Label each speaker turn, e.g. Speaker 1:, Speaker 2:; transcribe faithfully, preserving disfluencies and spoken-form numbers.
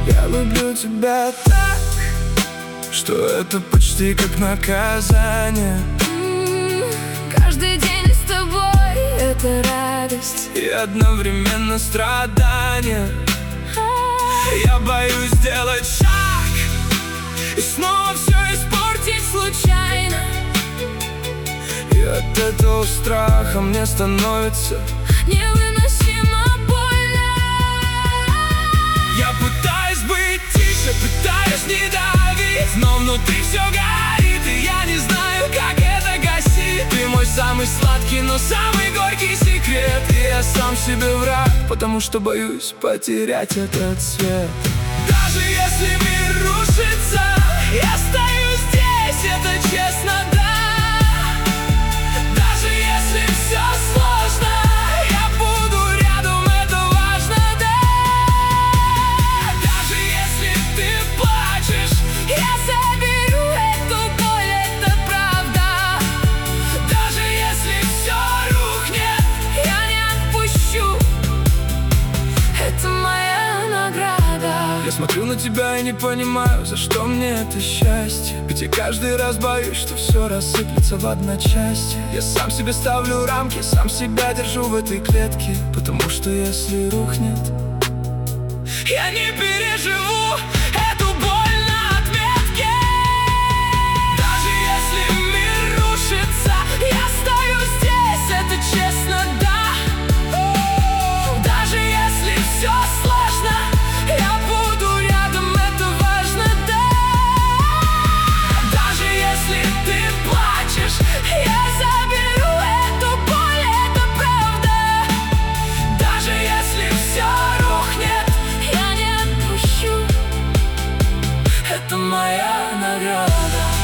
Speaker 1: Я люблю тебя так, что это почти как наказание.
Speaker 2: М-м, Каждый день с тобой — это радость
Speaker 1: и одновременно страдание. Я боюсь сделать шаг и снова все испортить случайно. И от этого страха мне становится
Speaker 2: невыносимо больно.
Speaker 1: Я пытаюсь быть тише, пытаюсь не давить, но внутри все горит, и я не знаю, как это гасить. Ты мой самый сладкий, но самый горький секрет. И я сам себе враг, потому что боюсь потерять этот свет. Даже если мир рушится, я стою здесь, это честно, да. Даже если все сложно, я буду рядом, это важно, да. Даже если ты плачешь,
Speaker 2: Я заберу эту боль, это правда.
Speaker 1: даже если все рухнет,
Speaker 2: Я не отпущу, это моя награда.
Speaker 1: я смотрю на тебя и не понимаю, за что мне это счастье. Ведь я каждый раз боюсь, что все рассыплется в одночасье. Я сам себе ставлю рамки, сам себя держу в этой клетке, потому что если рухнет, я не переживу эту боль на отметке. Даже если мир рушится, я стою здесь, это честно, да. Даже если все сложно, я буду рядом, это важно, да. Даже если ты плачешь,
Speaker 2: Я заберу эту боль, это правда.
Speaker 1: даже если все рухнет,
Speaker 2: Я не отпущу,
Speaker 1: это моя награда.